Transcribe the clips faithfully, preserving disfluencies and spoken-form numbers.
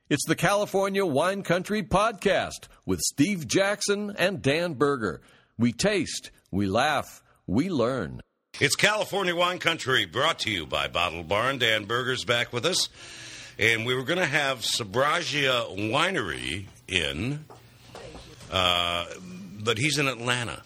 It's the California Wine Country Podcast with Steve Jackson and Dan Berger. We taste, we laugh, we learn. It's California Wine Country, brought to you by Bottle Barn. Dan Berger's back with us. And we were going to have Sabragia Winery in, uh, but he's in Atlanta.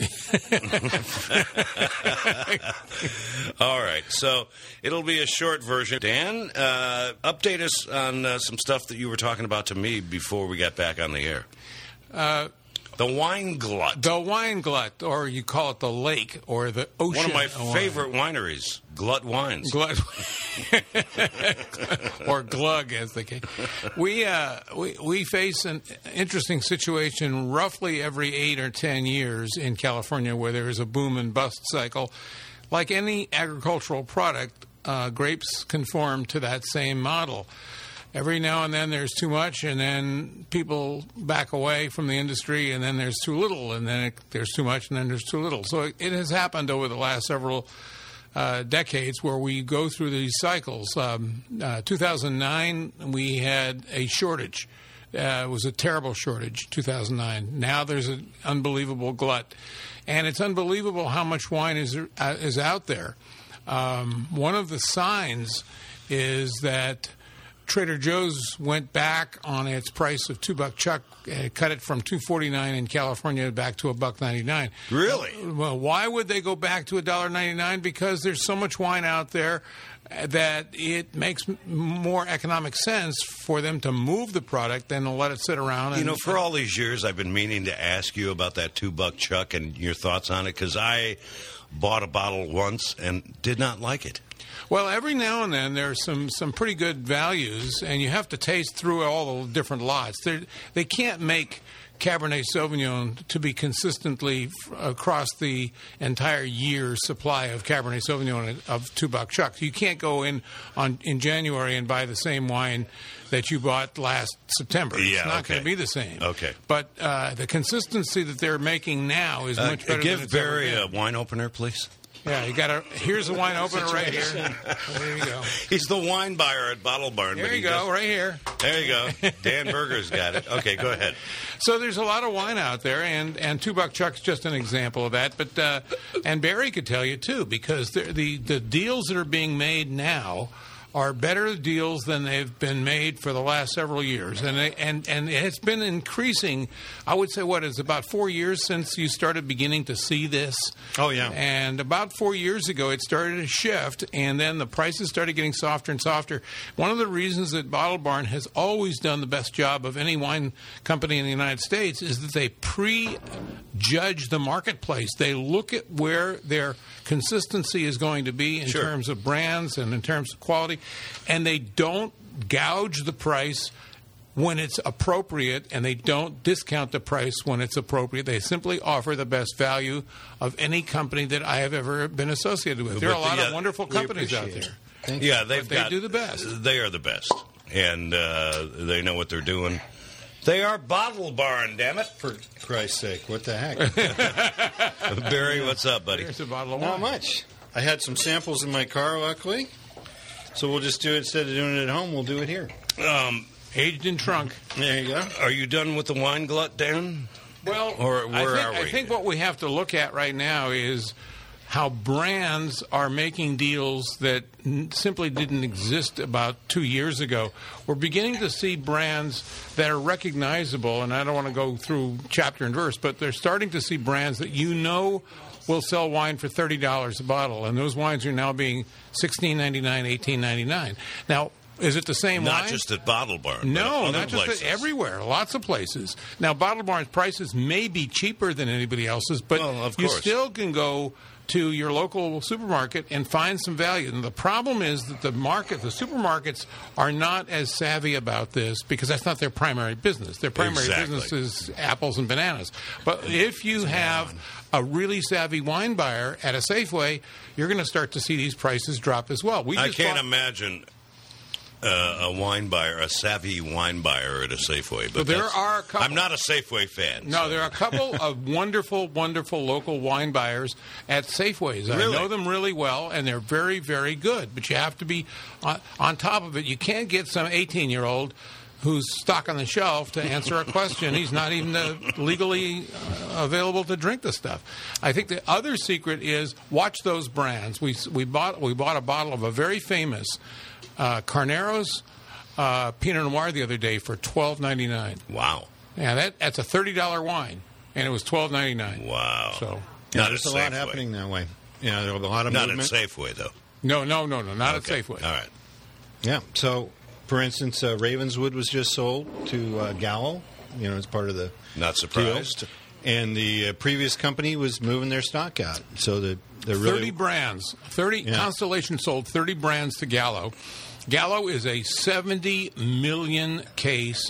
All right, so it'll be a short version. Dan, uh, update us on uh, some stuff that you were talking about to me before we got back on the air. Uh, the wine glut. The wine glut, or you call it the lake or the ocean. One of my wine. favorite wineries, Glut Wines. Glut, or Glug, as they call. We uh, we we face an interesting situation roughly every eight or ten years in California, where there is a boom and bust cycle. Like any agricultural product, uh, grapes conform to that same model. Every now and then there's too much, and then people back away from the industry, and then there's too little, and then it, there's too much, and then there's too little. So it, it has happened over the last several uh, decades where we go through these cycles. Um, uh, two thousand nine, we had a shortage. Uh, it was a terrible shortage, two thousand nine. Now there's an unbelievable glut. And it's unbelievable how much wine is, uh, is out there. Um, one of the signs is that Trader Joe's went back on its price of two buck chuck, uh, cut it from two forty nine in California back to a buck ninety nine. Really? Well, why would they go back to a dollar ninety nine? Because there's so much wine out there that it makes m- more economic sense for them to move the product than to let it sit around. And, you know, for all these years, I've been meaning to ask you about that two buck chuck and your thoughts on it, because I bought a bottle once and did not like it. Well, every now and then there's some, some pretty good values, and you have to taste through all the different lots. They're, they can't make Cabernet Sauvignon to be consistently f- across the entire year's supply of Cabernet Sauvignon of two buck chuck. You can't go in on in January and buy the same wine that you bought last September. Yeah, it's not okay. going to be the same. Okay. But uh, the consistency that they're making now is Uh, much better give than it's Barry ever a been. wine opener, please. Yeah, you got a. Here's a wine opener right here. There you go. He's the wine buyer at Bottle Barn. There but you he go, does- right here. There you go. Dan Berger's got it. Okay, go ahead. So there's a lot of wine out there, and, and Two Buck Chuck's just an example of that. But uh, and Barry could tell you too, because the, the the deals that are being made now are better deals than they've been made for the last several years, and they, and and it's been increasing. I would say what is about four years since you started beginning to see this. Oh, yeah. And about four years ago, it started to shift, and then the prices started getting softer and softer. One of the reasons that Bottle Barn has always done the best job of any wine company in the United States is that they pre-judge the marketplace. They look at where their consistency is going to be in Sure. terms of brands and in terms of quality, and they don't gouge the price when it's appropriate, and they don't discount the price when it's appropriate. They simply offer the best value of any company that I have ever been associated with. There are a lot yeah, of wonderful companies out there. Thank yeah, they've But they got, do the best. They are the best, and uh, they know what they're doing. They are Bottle Barn, damn it! For Christ's sake, what the heck? Barry, what's up, buddy? Here's a bottle of wine. Not much. I had some samples in my car, luckily. So we'll just do it, instead of doing it at home, we'll do it here. Um, Aged in trunk. There you go. are you done with the wine glut, Dan? Well, Or where I think, are we? I think what we have to look at right now is how brands are making deals that n- simply didn't exist about two years ago. We're beginning to see brands that are recognizable, and I don't want to go through chapter and verse, but they're starting to see brands that you know will sell wine for thirty dollars a bottle, and those wines are now being sixteen ninety-nine, eighteen ninety-nine. Now, is it the same Not wine? just at Bottle Barn. No, but other not just places. at, everywhere. Lots of places. Now, Bottle Barn's prices may be cheaper than anybody else's, but Well, of you course. still can go to your local supermarket and find some value. And the problem is that the market, the supermarkets, are not as savvy about this because that's not their primary business. Their primary Exactly. business is apples and bananas. But if you have a really savvy wine buyer at a Safeway, you're going to start to see these prices drop as well. We I just can't bought- imagine uh, a wine buyer, a savvy wine buyer at a Safeway. But But there that's- are a couple- I'm not a Safeway fan. No, so. there are a couple of wonderful, wonderful local wine buyers at Safeways. I Really? know them really well, and they're very, very good. But you have to be on, on top of it. You can't get some eighteen-year-old who's stock on the shelf to answer a question. He's not even uh, legally uh, available to drink the stuff. I think the other secret is watch those brands. We we bought we bought a bottle of a very famous uh, Carneros uh, Pinot Noir the other day for twelve ninety-nine. Wow. Yeah, that that's a thirty dollar wine, and it was twelve ninety-nine. Wow. So not there's at a lot Safeway. happening that way. Yeah, there's a lot of Not movement. at Safeway, though. no, no, no, no, not Okay. at Safeway. All right. Yeah. So, for instance, uh, Ravenswood was just sold to uh, Gallo. You know, it's part of the Not surprised. deal. And the uh, previous company was moving their stock out. So the they're thirty really brands. thirty Yeah. Constellation sold thirty brands to Gallo. Gallo is a seventy million case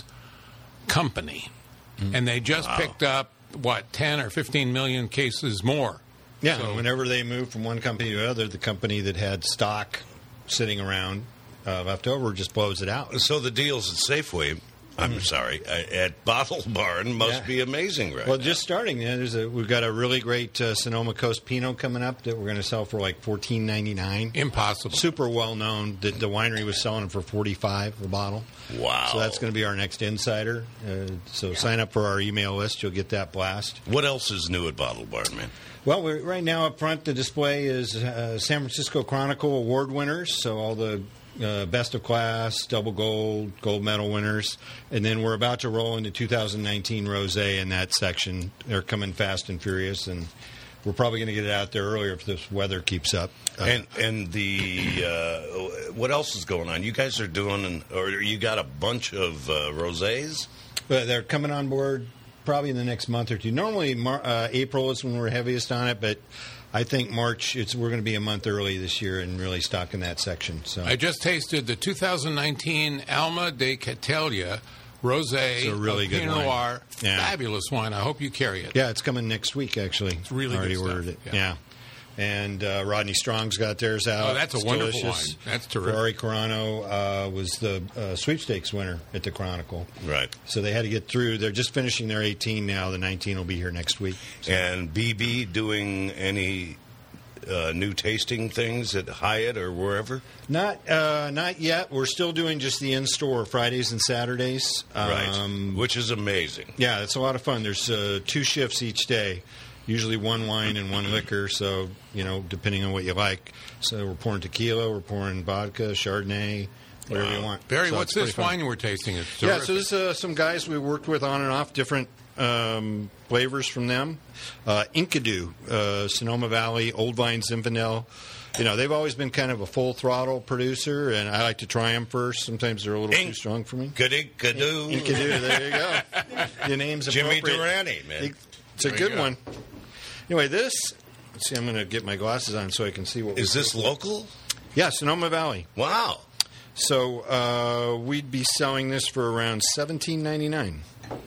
company, and they just Wow. picked up what ten or fifteen million cases more. yeah. So- whenever they move from one company to another, the company that had stock sitting around uh, left over just blows it out. So the deals at Safeway, I'm sorry, uh, at Bottle Barn must Yeah. be amazing, right? Well, now. just starting. Yeah, there's a we've got a really great uh, Sonoma Coast Pinot coming up that we're going to sell for like fourteen ninety nine. Impossible. Super well known. The, the winery was selling them for forty five a bottle. Wow. So that's going to be our next insider. Uh, so sign up for our email list. You'll get that blast. What else is new at Bottle Barn, man? Well, we're, right now up front, the display is uh, San Francisco Chronicle award winners. So all the uh, best of class, double gold, gold medal winners. And then we're about to roll into two thousand nineteen Rosé in that section. They're coming fast and furious, and we're probably going to get it out there earlier if this weather keeps up. Uh, And and the uh, what else is going on? You guys are doing, an, or you got a bunch of uh, rosés? But they're coming on board probably in the next month or two. Normally, Mar- uh, April is when we're heaviest on it, but I think March. It's we're going to be a month early this year and really stocking that section. So I just tasted the two thousand nineteen Alma de Catelia Rosé It's a really of good Pinot wine. Noir. Yeah. Fabulous wine. I hope you carry it. yeah, it's coming next week. Actually, it's really good already stuff. ordered it. Yeah. Yeah. And uh, Rodney Strong's got theirs out. Oh, that's a It's wonderful delicious. wine. That's terrific. Ferrari Carano uh, was the uh, sweepstakes winner at the Chronicle. Right. So they had to get through. They're just finishing their eighteen now. The nineteen will be here next week. And B B doing any uh, new tasting things at Hyatt or wherever? Not uh, not yet. We're still doing just the in-store Fridays and Saturdays. Right. Um, Which is amazing. yeah, it's a lot of fun. There's uh, two shifts each day, usually one wine and one liquor. So, you know, depending on what you like. So we're pouring tequila, we're pouring vodka, Chardonnay, whatever Wow. you want. Barry, So what's it's pretty this fun. wine we're tasting? It's Yeah, terrific. so this is uh, some guys we worked with on and off, different um, flavors from them. Uh, Inkadu, uh, Sonoma Valley, Old Vine Zinfandel. You know, they've always been kind of a full throttle producer, and I like to try them first. Sometimes they're a little Ink- too strong for me. Kadoo. Inkadu, there you go. Your name's Jimmy appropriate. Durante, man. It's a There good you go. one. Anyway, this. Let's see, I'm going to get my glasses on so I can see what. Is we- this local? Yeah, Sonoma Valley. Wow. So uh, we'd be selling this for around seventeen ninety-nine.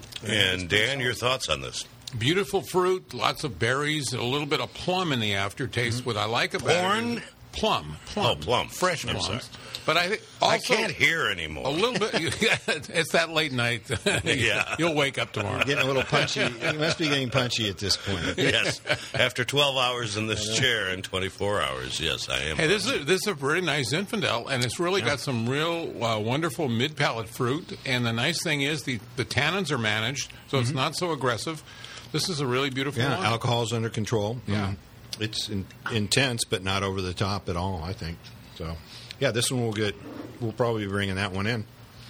And Dan, your thoughts on this? Beautiful fruit, lots of berries, a little bit of plum in the aftertaste. What I like about it Corn? is plum, plum, Oh, plum. fresh I'm plums. sorry. But I think also I can't hear anymore. a little bit. It's that late night. Yeah. You'll wake up tomorrow. Getting a little punchy. You must be getting punchy at this point. Yes. After twelve hours in this chair and twenty-four hours, yes, I am. Hey, this is a, this is a pretty nice Zinfandel, and it's really got some real uh, wonderful mid palate fruit. And the nice thing is the the tannins are managed, so it's not so aggressive. This is a really beautiful Yeah, wine. alcohol's under control. Yeah. Um, it's in, intense, but not over the top at all, I think. So, yeah, this one will get. We'll probably be bringing that one in.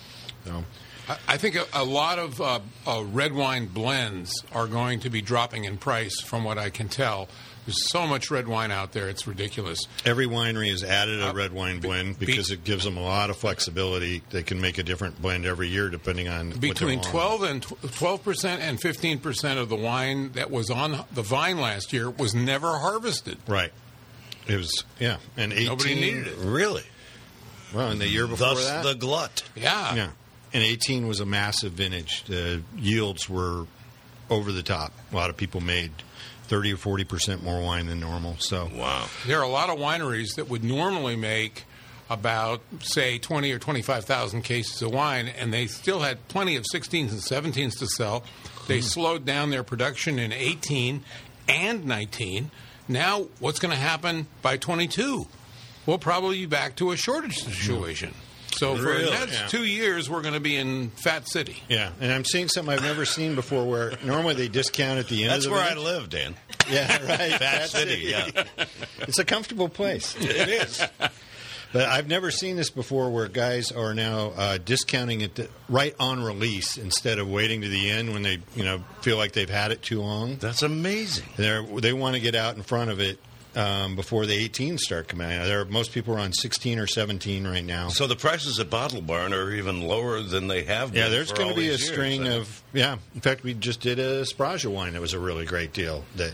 So, I- I think a, a lot of uh, uh, red wine blends are going to be dropping in price, from what I can tell. There's so much red wine out there; it's ridiculous. every winery has added a Uh, red wine blend be- because it gives them a lot of flexibility. They can make a different blend every year depending on what they're Between on. twelve and twelve percent and fifteen percent of the wine that was on the vine last year was never harvested. Right. It was yeah, and eighteen. Nobody needed it. Really? Well, and the year before Thus that, the glut. Yeah. yeah, and eighteen was a massive vintage. The yields were over the top. A lot of people made thirty or forty percent more wine than normal. So Wow. There are a lot of wineries that would normally make about, say, twenty or twenty-five thousand cases of wine, and they still had plenty of sixteens and seventeens to sell. They slowed down their production in eighteen and nineteen. Now, what's going to happen by twenty-two? We'll probably be back to a shortage situation. So for Really? the next Yeah. two years, we're going to be in Fat City. Yeah, and I'm seeing something I've never seen before where normally they discount at the end That's of the where I event. live, Dan. Yeah, right. Fat City, yeah. It's a comfortable place. It is. But I've never seen this before where guys are now uh, discounting it to, right on release instead of waiting to the end when they you know feel like they've had it too long. That's amazing. They're, they want to get out in front of it um, before the eighteen start coming out. There, most people are on sixteen or seventeen right now. So the prices at Bottle Barn are even lower than they have been. Yeah, there's for going all to be a these years, string I think. of yeah. In fact, we just did a Spraja wine that was a really great deal. That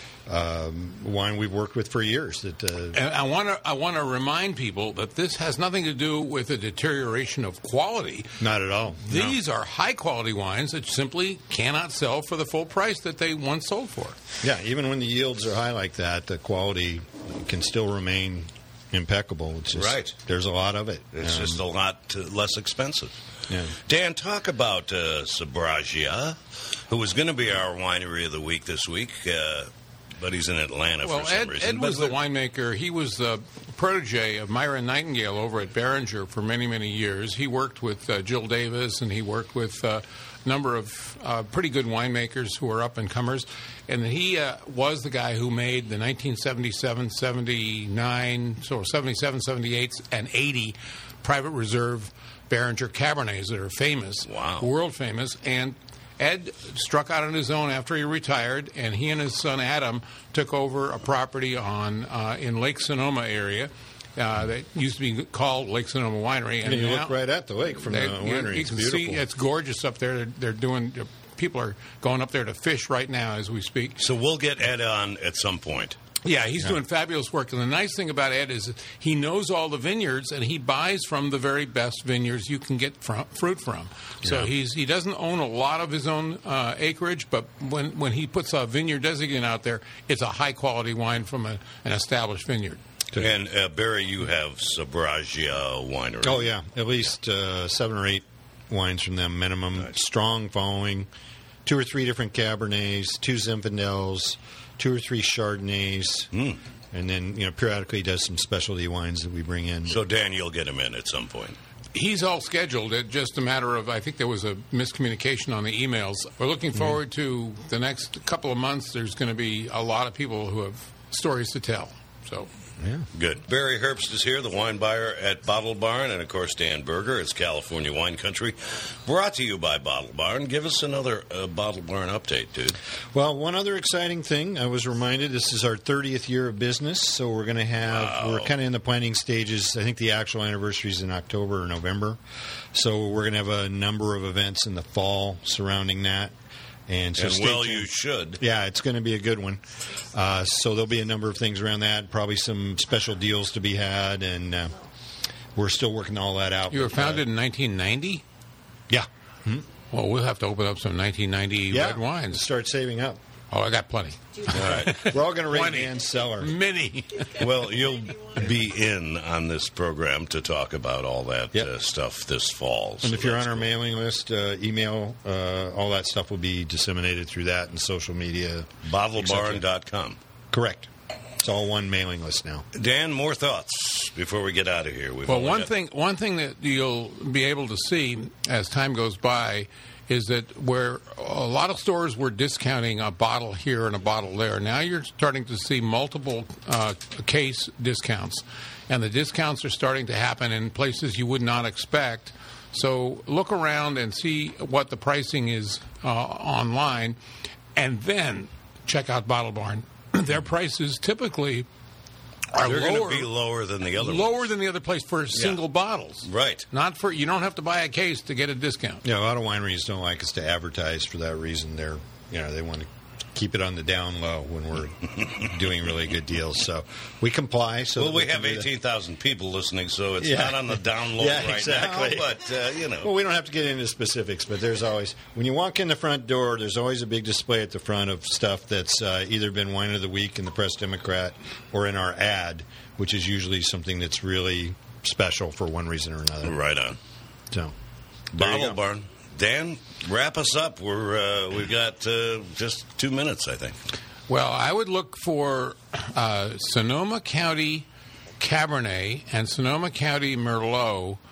um, wine we've worked with for years. That uh, And I want to I want to remind people that this has nothing to do with a deterioration of quality. not at all. No. These are high quality wines that simply cannot sell for the full price that they once sold for. Yeah, even when the yields are high like that, the quality can still remain impeccable. It's just, Right. There's a lot of it. It's Um, just a lot uh, less expensive. yeah. Dan, talk about uh, Sabragia, who was going to be our winery of the week this week, uh, but he's in Atlanta Well, for some Ed, reason. Ed was But the winemaker. He was the protege of Myron Nightingale over at Behringer for many, many years. He worked with uh, Jill Davis, and he worked with uh, a number of uh, pretty good winemakers who are up-and-comers. And he uh, was the guy who made the nineteen seventy-seven, seventy-nine, so seventy-seven, seventy-eight, and eighty private reserve Behringer Cabernets that are famous, Wow. world famous. And Ed struck out on his own after he retired, and he and his son Adam took over a property on uh, in Lake Sonoma area uh, that used to be called Lake Sonoma Winery. And you now- look right at the lake from they- the you, winery. you It's can beautiful. see it's gorgeous up there. They're, they're doing. People are going up there to fish right now as we speak. So we'll get Ed on at some point. Yeah, he's doing fabulous work. And the nice thing about Ed is he knows all the vineyards, and he buys from the very best vineyards you can get from, fruit from. So Yeah. he's he doesn't own a lot of his own uh, acreage, but when, when he puts a vineyard designate out there, it's a high-quality wine from a, an established vineyard. And uh, Barry, you have Sabragia Winery. Oh yeah, at least uh, seven or eight wines from them minimum. Strong following, two or three different Cabernets, two Zinfandels, two or three Chardonnays, Mm. and then you know periodically does some specialty wines that we bring in. So Dan, you'll get him in at some point. He's all scheduled. It's just a matter of, I think there was a miscommunication on the emails. We're looking forward to the next couple of months. There's going to be a lot of people who have stories to tell. So yeah. Good. Barry Herbst is here, the wine buyer at Bottle Barn, and of course Dan Berger. It's California Wine Country, brought to you by Bottle Barn. Give us another uh, Bottle Barn update, dude. Well, one other exciting thing, I was reminded this is our thirtieth year of business, so we're going to have, Wow. we're kind of in the planning stages. I think the actual anniversary is in October or November. So we're going to have a number of events in the fall surrounding that. And, so And stay well, tuned. you should. Yeah, it's going to be a good one. Uh, so there'll be a number of things around that, probably some special deals to be had, and uh, we're still working all that out. you were But, uh, founded in nineteen ninety? yeah. Well, we'll have to open up some nineteen ninety Yeah. red wines. Start saving up. Oh, I got plenty. All right. We're all going to raid Plenty. Dan's cellar. Many. Well, you'll be in on this program to talk about all that Yep. uh, stuff this fall. And so if you're that's on our cool. mailing list, uh, email, uh, all that stuff will be disseminated through that and social media. bottle barn dot com. Correct. It's all one mailing list now. Dan, more thoughts before we get out of here. We've Well, only one got- thing, one thing that you'll be able to see as time goes by is that where a lot of stores were discounting a bottle here and a bottle there, now you're starting to see multiple uh, case discounts, and the discounts are starting to happen in places you would not expect. So look around and see what the pricing is uh, online, and then check out Bottle Barn. Their prices typically are They're going lower, to be lower than the other lower ones. than the other place for single bottles. Right. Not for you don't have to buy a case to get a discount. Yeah, a lot of wineries don't like us to advertise for that reason. They're, you know, they want to keep it on the down low when we're doing really good deals. So we comply. So Well, that we can have do that. eighteen thousand people listening, so it's Yeah. not on the down low Yeah, right exactly. now. But, uh, you know. Well, we don't have to get into specifics, but there's always, when you walk in the front door, there's always a big display at the front of stuff that's uh, either been Wine of the Week in the Press Democrat or in our ad, which is usually something that's really special for one reason or another. Right on. So, there you Bottle go. Barn. Dan, wrap us up. We're uh, we've got uh, just two minutes, I think. Well, I would look for uh, Sonoma County Cabernet and Sonoma County Merlot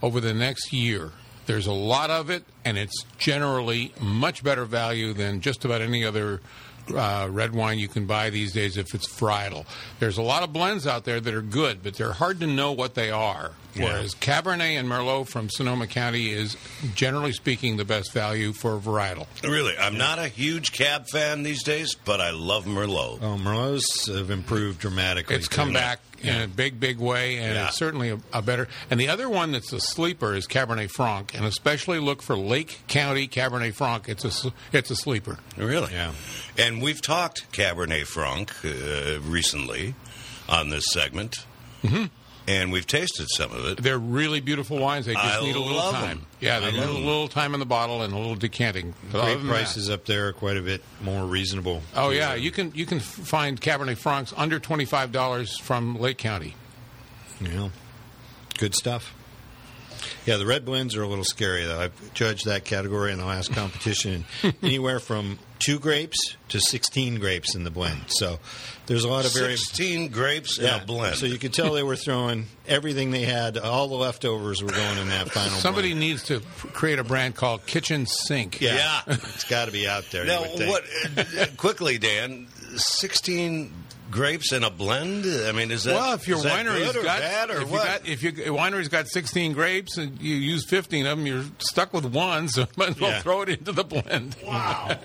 over the next year. There's a lot of it, and it's generally much better value than just about any other uh, red wine you can buy these days if it's varietal. There's a lot of blends out there that are good, but they're hard to know what they are. Yeah. Whereas Cabernet and Merlot from Sonoma County is, generally speaking, the best value for varietal. Really, I'm not a huge Cab fan these days, but I love Merlot. Oh, Merlots have improved dramatically. It's come too. back in a big, big way, and Yeah. it's certainly a, a better. And the other one that's a sleeper is Cabernet Franc, and especially look for Lake County Cabernet Franc. It's a s- it's a sleeper. Really? Yeah. And we've talked Cabernet Franc uh, recently on this segment. Mm-hmm. And we've tasted some of it. They're really beautiful wines. They just I need a little love time. them. Yeah, they I need love a them. little time in the bottle and a little decanting. But other Great than that- prices up there, quite a bit more reasonable. Oh yeah, you can you can f- find Cabernet Francs under twenty five dollars from Lake County. Yeah. Good stuff. Yeah, the red blends are a little scary, though. I've judged that category in the last competition. Anywhere from two grapes to sixteen grapes in the blend. So there's a lot of very... sixteen grapes in Yeah, a blend. so you could tell they were throwing everything they had. All the leftovers were going in that final Somebody blend. needs to p- create a brand called Kitchen Sink. Yeah, Yeah. it's got to be out there. Now, you would think. what? uh, quickly, Dan. Sixteen grapes in a blend. I mean, is that Well, if your is that winery's good or got bad or if you what? got if your winery's got sixteen grapes and you use fifteen of them, you're stuck with one. So might as well Yeah. throw it into the blend. Wow!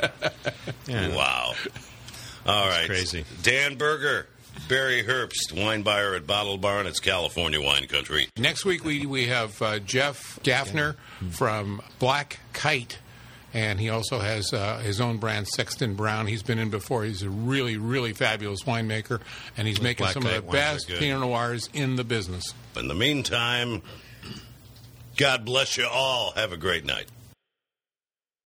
Yeah. Wow! All right, crazy. Dan Berger, Barry Herbst, wine buyer at Bottle Barn. It's California wine country. Next week we we have uh, Jeff Gaffner from Black Kite. And he also has uh, his own brand, Sexton Brown. He's been in before. He's a really, really fabulous winemaker, and he's making Black some of Kite the wines are best good. Pinot Noirs in the business. In the meantime, God bless you all. Have a great night.